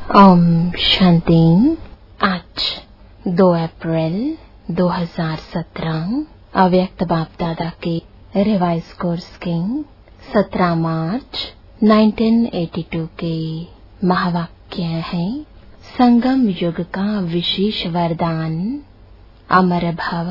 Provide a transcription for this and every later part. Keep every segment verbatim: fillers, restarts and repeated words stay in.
ओम शांति। आज दो अप्रैल दो हज़ार सत्रह अव्यक्त बाप दादा के रिवाइज कोर्स के सत्रह मार्च उन्नीस सौ बयासी के महावाक्य है। संगम युग का विशेष वरदान अमर भव।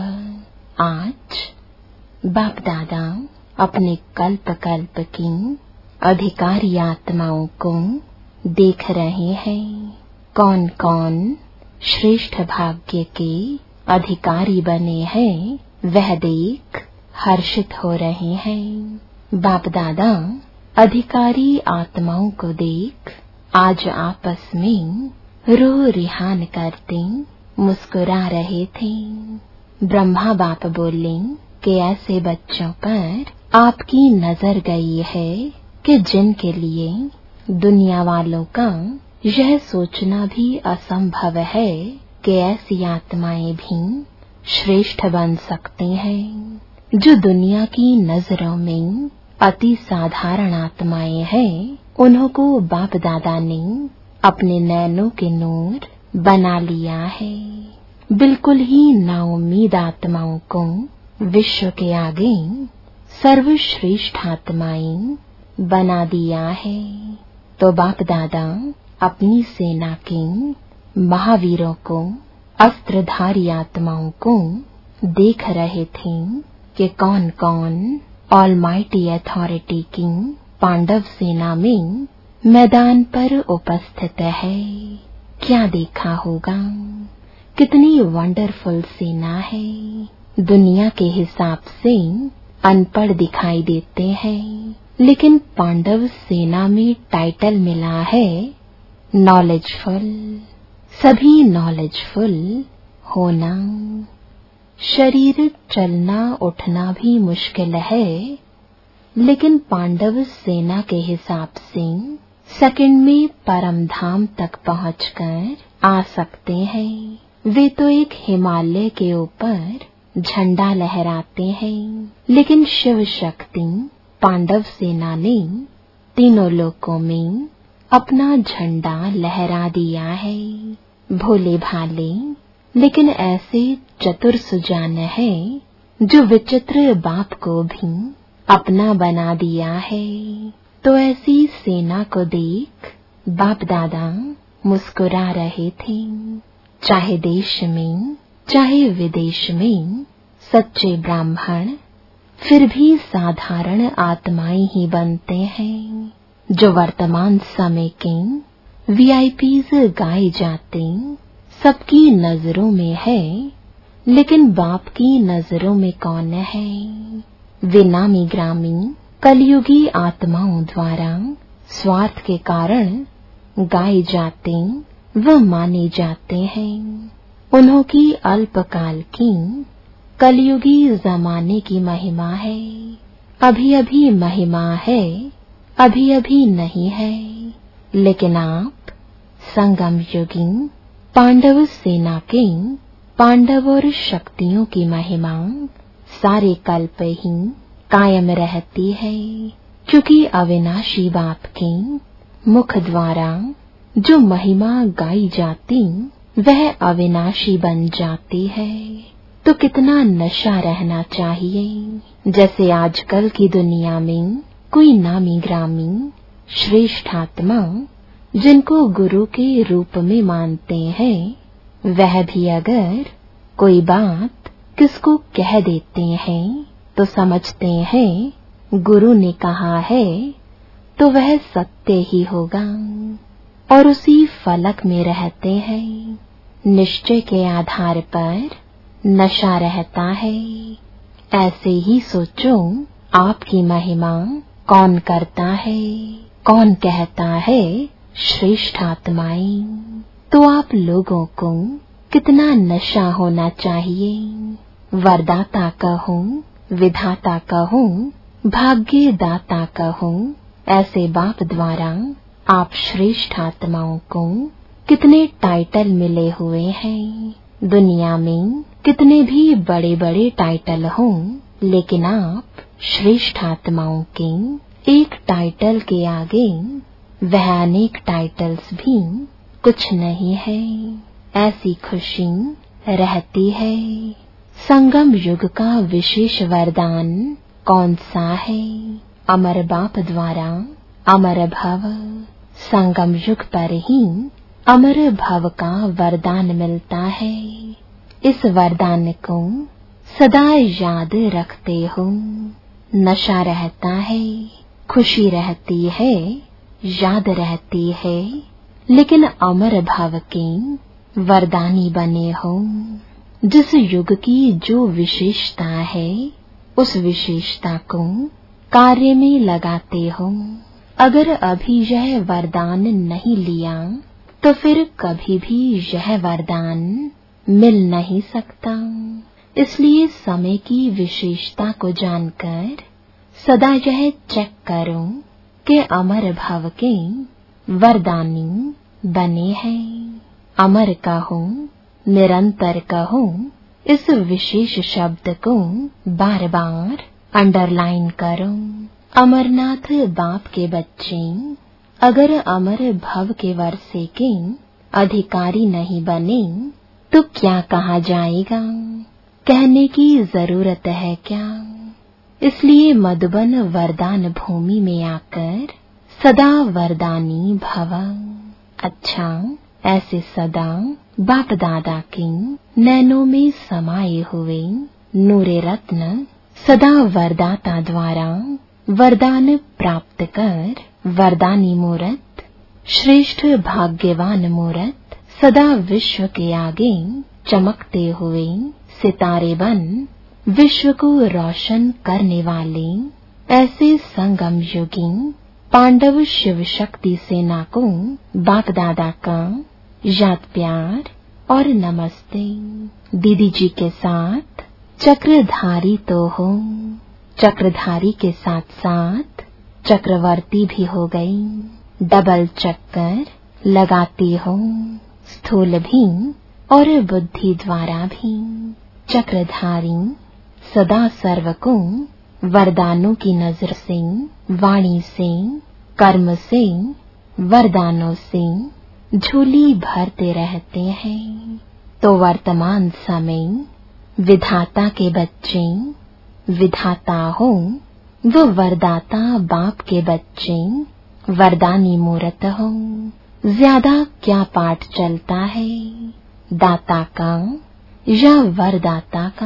आज बाप दादा अपने कल्प कल्प की अधिकारी आत्माओं को देख रहे हैं। कौन कौन श्रेष्ठ भाग्य के अधिकारी बने हैं वह देख हर्षित हो रहे हैं। बाप दादा अधिकारी आत्माओं को देख आज आपस में रो रिहान करते मुस्कुरा रहे थे। ब्रह्मा बाप बोले कि ऐसे बच्चों पर आपकी नजर गई है कि जिनके लिए दुनिया वालों का यह सोचना भी असंभव है कि ऐसी आत्माएं भी श्रेष्ठ बन सकती हैं। जो दुनिया की नजरों में अति साधारण आत्माएं हैं, उन्हों को बाप दादा ने अपने नैनों के नूर बना लिया है। बिल्कुल ही नाउम्मीद आत्माओं को विश्व के आगे सर्वश्रेष्ठ आत्माएं बना दिया है। तो बाप दादा अपनी सेना के महावीरों को, अस्त्रधारी आत्माओं को देख रहे थे कि कौन कौन ऑलमाइटी अथॉरिटी की पांडव सेना में मैदान पर उपस्थित है। क्या देखा होगा, कितनी वंडरफुल सेना है। दुनिया के हिसाब से अनपढ़ दिखाई देते हैं, लेकिन पांडव सेना में टाइटल मिला है नॉलेजफुल। सभी नॉलेजफुल होना। शरीर चलना उठना भी मुश्किल है, लेकिन पांडव सेना के हिसाब से सेकंड में परम धाम तक पहुंचकर आ सकते हैं। वे तो एक हिमालय के ऊपर झंडा लहराते हैं, लेकिन शिव शक्ति पांडव सेना ने तीनों लोकों में अपना झंडा लहरा दिया है। भोले भाले लेकिन ऐसे चतुर सुजान है जो विचित्र बाप को भी अपना बना दिया है। तो ऐसी सेना को देख बाप दादा मुस्कुरा रहे थे। चाहे देश में चाहे विदेश में सच्चे ब्राह्मण फिर भी साधारण आत्माएं ही बनते हैं। जो वर्तमान समय के वीआईपीज गाए जाते सबकी नजरों में है, लेकिन बाप की नजरों में कौन है। वे नामी ग्रामी कलयुगी आत्माओं द्वारा स्वार्थ के कारण गाए जाते व माने जाते हैं। उन्हों की अल्पकाल की कलयुगी जमाने की महिमा है। अभी अभी महिमा है, अभी अभी नहीं है। लेकिन आप संगम युगी पांडव सेना के पांडव और शक्तियों की महिमा सारे कल्प ही कायम रहती है, क्योंकि अविनाशी बाप के मुख द्वारा जो महिमा गाई जाती वह अविनाशी बन जाती है। तो कितना नशा रहना चाहिए। जैसे आजकल की दुनिया में कोई नामी ग्रामी श्रेष्ठ आत्मा जिनको गुरु के रूप में मानते हैं, वह भी अगर कोई बात किसको कह देते हैं तो समझते हैं गुरु ने कहा है तो वह सत्य ही होगा, और उसी फलक में रहते हैं। निश्चय के आधार पर नशा रहता है। ऐसे ही सोचो, आपकी महिमा कौन करता है, कौन कहता है श्रेष्ठ आत्माएं। तो आप लोगों को कितना नशा होना चाहिए। वरदाता कहूँ, विधाता कहूँ, भाग्य दाता कहूँ, ऐसे बाप द्वारा आप श्रेष्ठ आत्माओं को कितने टाइटल मिले हुए हैं। दुनिया में कितने भी बड़े बड़े टाइटल हों, लेकिन आप श्रेष्ठ आत्माओं के एक टाइटल के आगे वह अनेक टाइटल्स भी कुछ नहीं है, ऐसी खुशी रहती है। संगम युग का विशेष वरदान कौन सा है? अमर बाप द्वारा अमर भव। संगम युग पर ही अमर भव का वरदान मिलता है। इस वरदान को सदा याद रखते हो। नशा रहता है, खुशी रहती है, याद रहती है, लेकिन अमर भाव के वरदानी बने हो। जिस युग की जो विशेषता है, उस विशेषता को कार्य में लगाते हो। अगर अभी यह वरदान नहीं लिया तो फिर कभी भी यह वरदान मिल नहीं सकता। इसलिए समय की विशेषता को जानकर सदा यह चेक करो कि अमर भाव के वरदानी बने हैं। अमर कहो, निरंतर कहो, इस विशेष शब्द को बार बार अंडरलाइन करो। अमरनाथ बाप के बच्चे अगर अमर भव के वर्षे के अधिकारी नहीं बने तो क्या कहा जाएगा? कहने की जरूरत है क्या? इसलिए मधुबन वरदान भूमि में आकर सदा वरदानी भव। अच्छा, ऐसे सदा बाप दादा के नैनों में समाये हुए नूरे रत्न सदा वरदाता द्वारा वरदान प्राप्त कर वरदानी मूरत, श्रेष्ठ भाग्यवान मूरत, सदा विश्व के आगे चमकते हुए सितारे बन विश्व को रोशन करने वाले ऐसे संगम युगी पांडव शिव शक्ति सेना को बाप दादा का याद प्यार और नमस्ते। दीदी जी के साथ चक्रधारी तो हो, चक्रधारी के साथ साथ चक्रवर्ती भी हो गई। डबल चक्कर लगाती हो, स्थूल भी और बुद्धि द्वारा भी। चक्रधारी सदा सर्व को वरदानों की नजर से, वाणी से, कर्म से, वरदानों से झोली भरते रहते हैं। तो वर्तमान समय विधाता के बच्चे विधाता हो, वो वरदाता बाप के बच्चे वरदानी मूरत हो। ज्यादा क्या पाठ चलता है, दाता का या वरदाता का,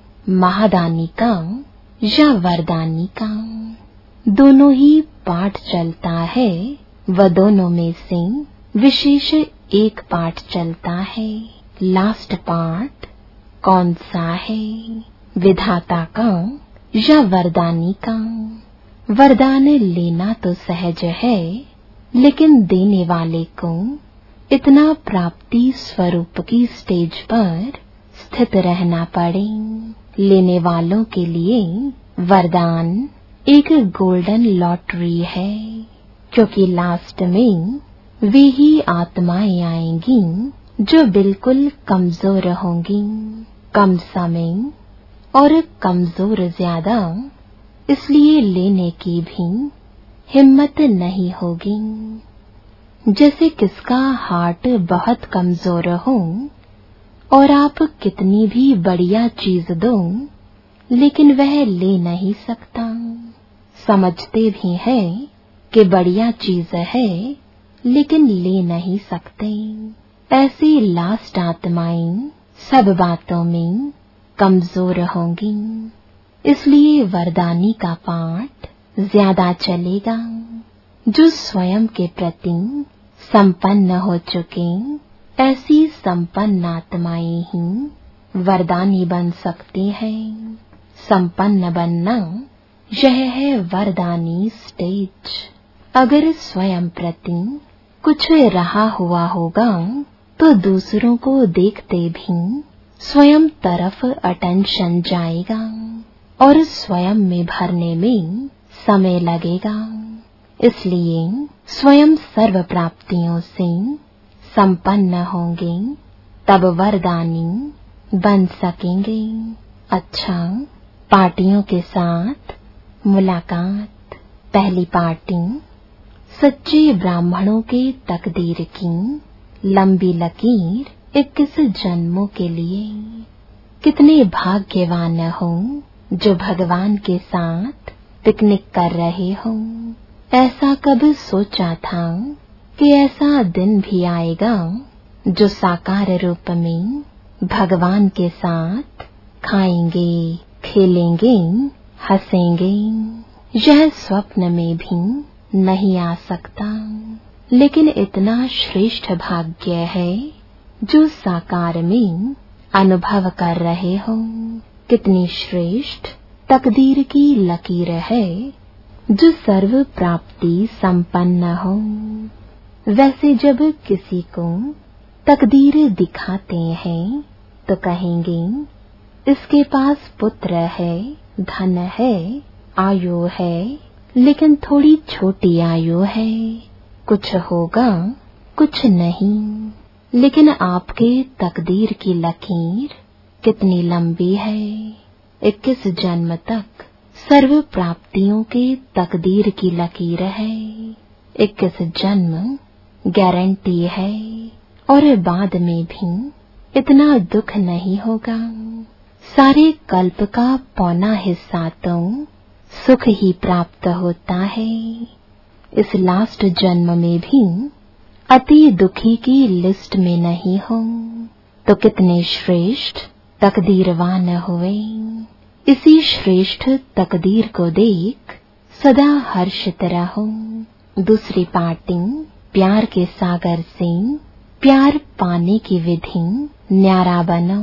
महादानी का या वरदानी का? दोनों ही पाठ चलता है। वह दोनों में से विशेष एक पाठ चलता है। लास्ट पार्ट कौन सा है, विधाता का या वरदानी का? वरदान लेना तो सहज है, लेकिन देने वाले को इतना प्राप्ति स्वरूप की स्टेज पर स्थित रहना पड़े। लेने वालों के लिए वरदान एक गोल्डन लॉटरी है, क्योंकि लास्ट में वे ही आत्माएं आएंगी जो बिल्कुल कमजोर होंगी। कम समय और कमजोर ज्यादा, इसलिए लेने की भी हिम्मत नहीं होगी। जैसे किसका हार्ट बहुत कमजोर हो और आप कितनी भी बढ़िया चीज दो, लेकिन वह ले नहीं सकता। समझते भी है कि बढ़िया चीज है, लेकिन ले नहीं सकते। ऐसी लास्ट आत्माएं सब बातों में कमजोर होंगी। इसलिए वरदानी का पाठ ज्यादा चलेगा। जो स्वयं के प्रति संपन्न हो चुके, ऐसी संपन्न आत्माएं ही वरदानी बन सकती हैं। संपन्न बनना यह है वरदानी स्टेज। अगर स्वयं प्रति कुछ रहा हुआ होगा तो दूसरों को देखते भी स्वयं तरफ अटेंशन जाएगा और स्वयं में भरने में समय लगेगा। इसलिए स्वयं सर्व प्राप्तियों से संपन्न होंगे, तब वरदानी बन सकेंगे। अच्छा, पार्टियों के साथ मुलाकात। पहली पार्टी सच्चे ब्राह्मणों के तकदीर की लंबी लकीर इक्कीस जन्मों के लिए। कितने भाग्यवान हो जो भगवान के साथ पिकनिक कर रहे हो। ऐसा कब सोचा था कि ऐसा दिन भी आएगा जो साकार रूप में भगवान के साथ खाएंगे, खेलेंगे, हंसेंगे। यह स्वप्न में भी नहीं आ सकता, लेकिन इतना श्रेष्ठ भाग्य है जो साकार में अनुभव कर रहे हो। कितनी श्रेष्ठ तकदीर की लकीर है जो सर्व प्राप्ति संपन्न हो। वैसे जब किसी को तकदीर दिखाते हैं तो कहेंगे इसके पास पुत्र है, धन है, आयु है, लेकिन थोड़ी छोटी आयु है। कुछ होगा, कुछ नहीं। लेकिन आपके तकदीर की लकीर कितनी लंबी है। इक्कीस जन्म तक सर्व प्राप्तियों के तकदीर की लकीर है। इक्कीस जन्म गारंटी है और बाद में भी इतना दुख नहीं होगा। सारे कल्प का पौना हिस्सा तो सुख ही प्राप्त होता है। इस लास्ट जन्म में भी अति दुखी की लिस्ट में नहीं हो तो कितने श्रेष्ठ तकदीरवान हुए। इसी श्रेष्ठ तकदीर को देख सदा हर्षित रहो। दूसरी पार्टी प्यार के सागर से प्यार पाने की विधि न्यारा बनो।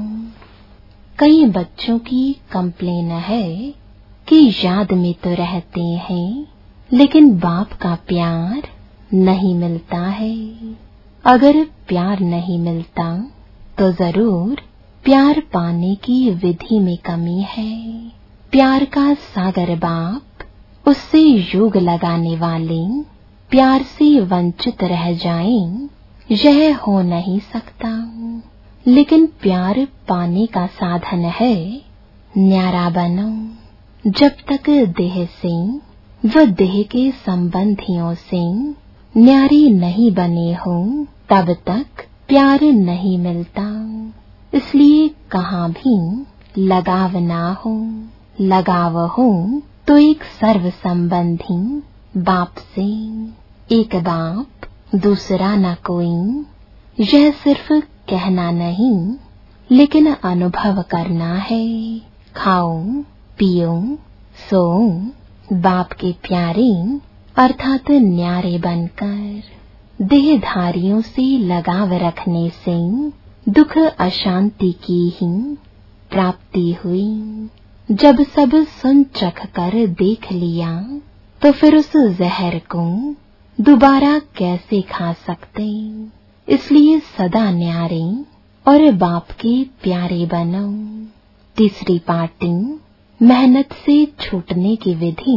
कई बच्चों की कंप्लेन है कि याद में तो रहते हैं लेकिन बाप का प्यार नहीं मिलता है। अगर प्यार नहीं मिलता तो जरूर प्यार पाने की विधि में कमी है। प्यार का सागर बाप, उससे योग लगाने वाले प्यार से वंचित रह जाएं, यह हो नहीं सकता। लेकिन प्यार पाने का साधन है न्यारा बनो। जब तक देह से व देह के संबंधियों से न्यारी नहीं बने हो तब तक प्यार नहीं मिलता। इसलिए कहाँ भी लगाव ना हो। लगाव हो तो एक सर्व संबंधी बाप से। एक बाप दूसरा न कोई, यह सिर्फ कहना नहीं लेकिन अनुभव करना है। खाओ, पियो, सो, बाप के प्यारे अर्थात न्यारे बनकर। देहधारियों से लगाव रखने से दुख अशांति की ही प्राप्ति हुई। जब सब सुन चख कर देख लिया तो फिर उस जहर को दोबारा कैसे खा सकते। इसलिए सदा न्यारे और बाप के प्यारे बनो। तीसरी पार्टी मेहनत से छूटने की विधि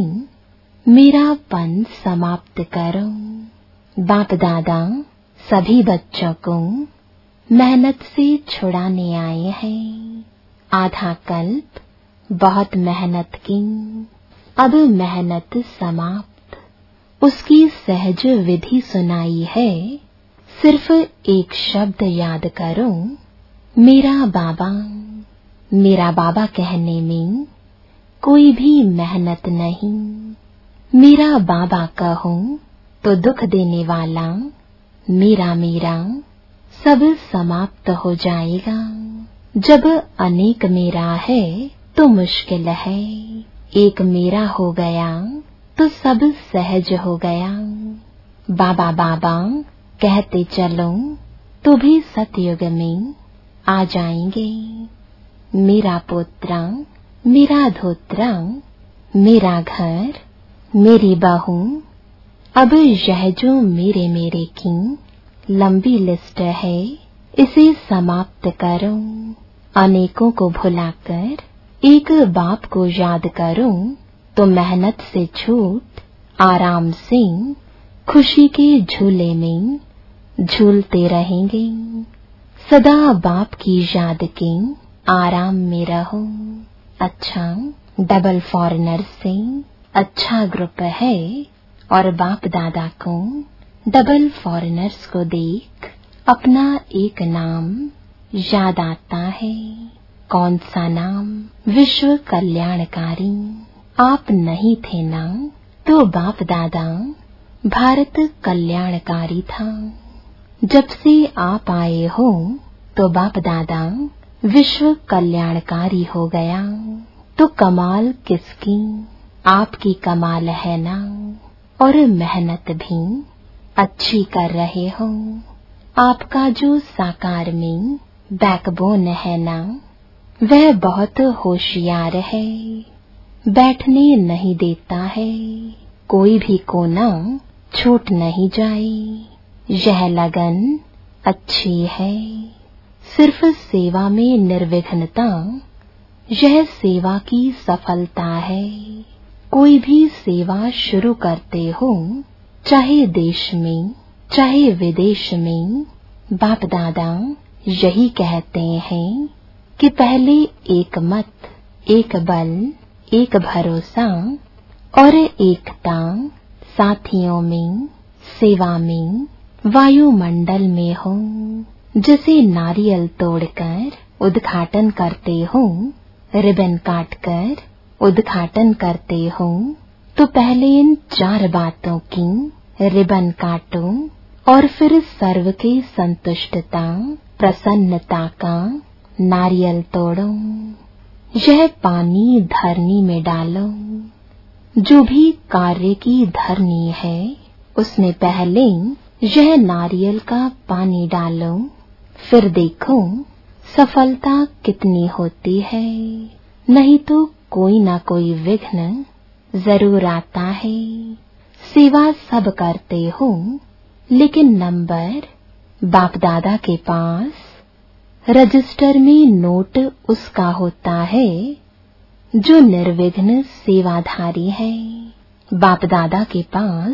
मेरापन समाप्त करो। बाप दादा सभी बच्चों को मेहनत से छुड़ाने आए हैं। आधा कल्प बहुत मेहनत की, अब मेहनत समाप्त। उसकी सहज विधि सुनाई है। सिर्फ एक शब्द याद करो, मेरा बाबा। मेरा बाबा कहने में कोई भी मेहनत नहीं। मेरा बाबा कहो तो दुख देने वाला मेरा मेरा सब समाप्त हो जाएगा। जब अनेक मेरा है तो मुश्किल है। एक मेरा हो गया तो सब सहज हो गया। बाबा बाबा कहते चलो तो भी सतयुग में आ जाएंगे। मेरा पोत्रा, मेरा धोत्रा, मेरा घर, मेरी बहू। अब यह जो मेरे मेरे की लंबी लिस्ट है इसे समाप्त करो। अनेकों को भुलाकर एक बाप को याद करो तो मेहनत से छूट आराम से खुशी के झूले में झूलते रहेंगे। सदा बाप की याद के आराम में रहो। अच्छा डबल फॉरेनर से अच्छा ग्रुप है और बाप दादा को डबल फॉरेनर्स को देख अपना एक नाम याद आता है। कौन सा नाम? विश्व कल्याणकारी। आप नहीं थे ना तो बाप दादा भारत कल्याणकारी था। जब से आप आए हो तो बाप दादा विश्व कल्याणकारी हो गया। तो कमाल किसकी? आपकी कमाल है ना। और मेहनत भी अच्छी कर रहे हो। आपका जो साकार में बैकबोन है ना, वह बहुत होशियार है। बैठने नहीं देता है, कोई भी कोना छूट नहीं जाए। यह लगन अच्छी है। सिर्फ सेवा में निर्विघ्नता, यह सेवा की सफलता है। कोई भी सेवा शुरू करते हो, चाहे देश में चाहे विदेश में, बाप दादा यही कहते हैं कि पहले एक मत, एक बल, एक भरोसा और एकता साथियों में, सेवा में, वायुमंडल में हो। जैसे नारियल तोड़कर उद्घाटन करते हो, रिबन काटकर उद्घाटन करते हो, तो पहले इन चार बातों की रिबन काटो और फिर सर्व की संतुष्टता, प्रसन्नता का नारियल तोड़ो। यह पानी धरनी में डालो। जो भी कार्य की धरनी है, उसमें पहले यह नारियल का पानी डालो, फिर देखो सफलता कितनी होती है। नहीं तो कोई ना कोई विघ्न जरूर आता है। सेवा सब करते हो, लेकिन नंबर बाप दादा के पास रजिस्टर में नोट उसका होता है जो निर्विघ्न सेवाधारी है। बाप दादा के पास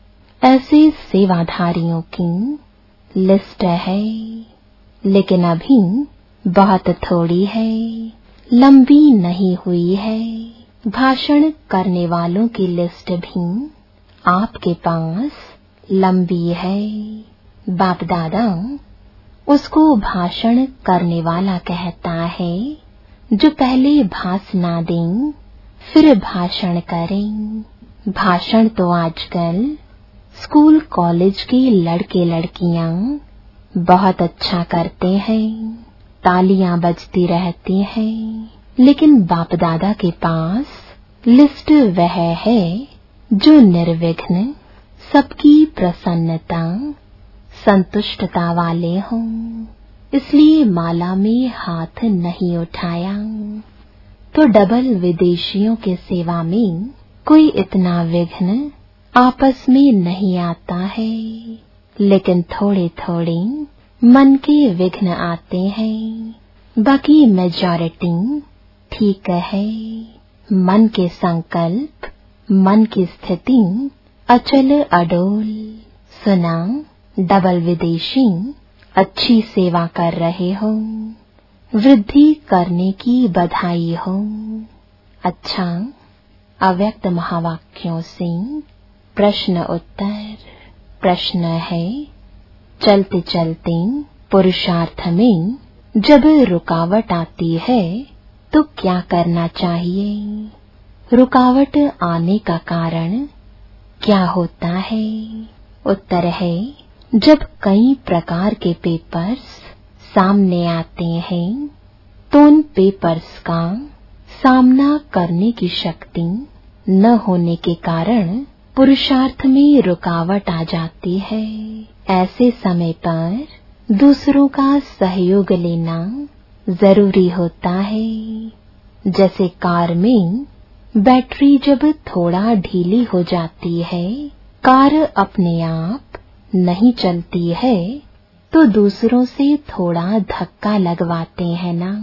ऐसे सेवाधारियों की लिस्ट है, लेकिन अभी बहुत थोड़ी है, लंबी नहीं हुई है। भाषण करने वालों की लिस्ट भी आपके पास लंबी है। बाप दादा उसको भाषण करने वाला कहता है जो पहले भाषण दें, फिर भाषण करें। भाषण तो आजकल स्कूल कॉलेज के लड़के लड़कियां बहुत अच्छा करते हैं, तालियां बजती रहती हैं। लेकिन बाप दादा के पास लिस्ट वह है जो निर्विघ्न, सबकी प्रसन्नता, संतुष्टता वाले हों। इसलिए माला में हाथ नहीं उठाया। तो डबल विदेशियों के सेवा में कोई इतना विघ्न आपस में नहीं आता है, लेकिन थोड़े थोड़े मन के विघ्न आते हैं। बाकी मेजॉरिटी ठीक है। मन के संकल्प, मन की स्थिति अचल अडोल। सुना, डबल विदेशी अच्छी सेवा कर रहे हो, वृद्धि करने की बधाई हो। अच्छा, अव्यक्त महावाक्यों से प्रश्न उत्तर। प्रश्न है, चलते चलते पुरुषार्थ में जब रुकावट आती है तो क्या करना चाहिए? रुकावट आने का कारण क्या होता है? उत्तर है, जब कई प्रकार के पेपर्स सामने आते हैं तो उन पेपर्स का सामना करने की शक्ति न होने के कारण पुरुषार्थ में रुकावट आ जाती है। ऐसे समय पर दूसरों का सहयोग लेना जरूरी होता है। जैसे कार में बैटरी जब थोड़ा ढीली हो जाती है, कार अपने आप नहीं चलती है, तो दूसरों से थोड़ा धक्का लगवाते हैं ना।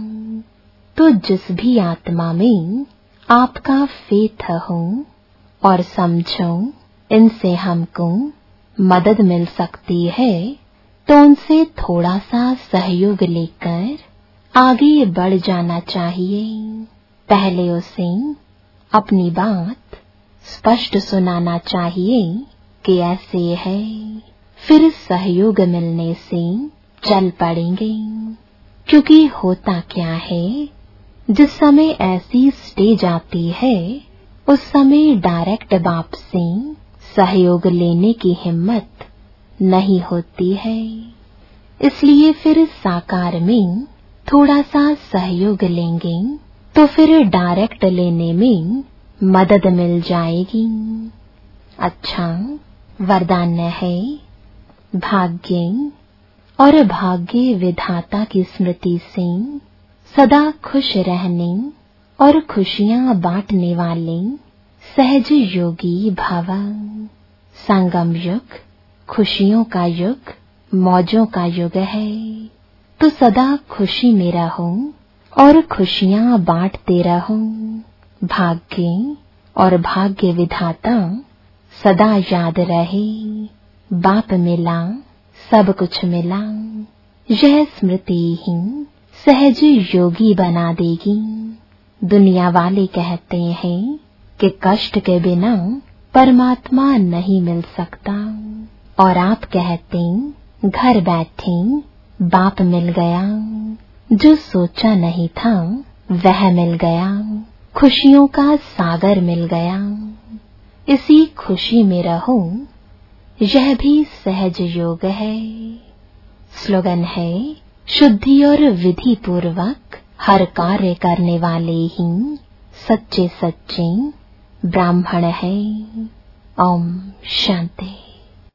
तो जिस भी आत्मा में आपका फेथ हो और समझो इनसे हमको मदद मिल सकती है, तो उनसे थोड़ा सा सहयोग लेकर आगे बढ़ जाना चाहिए। पहले उसे अपनी बात स्पष्ट सुनाना चाहिए कि ऐसे है। फिर सहयोग मिलने से चल पड़ेंगे। क्योंकि होता क्या है, जिस समय ऐसी स्टेज आती है उस समय डायरेक्ट बाप से सहयोग लेने की हिम्मत नहीं होती है। इसलिए फिर साकार में थोड़ा सा सहयोग लेंगे तो फिर डायरेक्ट लेने में मदद मिल जाएगी। अच्छा, वरदान है भाग्य और भाग्य विधाता की स्मृति से सदा खुश रहने और खुशियां बांटने वाले सहज योगी भव। संगम युग खुशियों का युग, मौजों का युग है, तो सदा खुशी में रहो और खुशियां बांटते रहो। भाग्य और भाग्य विधाता सदा याद रहे। बाप मिला, सब कुछ मिला, यह स्मृति ही सहज योगी बना देगी। दुनिया वाले कहते हैं कि कष्ट के बिना परमात्मा नहीं मिल सकता, और आप कहते घर बैठे बाप मिल गया। जो सोचा नहीं था वह मिल गया, खुशियों का सागर मिल गया। इसी खुशी में रहो, यह भी सहज योग है। स्लोगन है, शुद्धि और विधि पूर्वक हर कार्य करने वाले ही सच्चे सच्चे ब्राह्मण है। ओम शांति।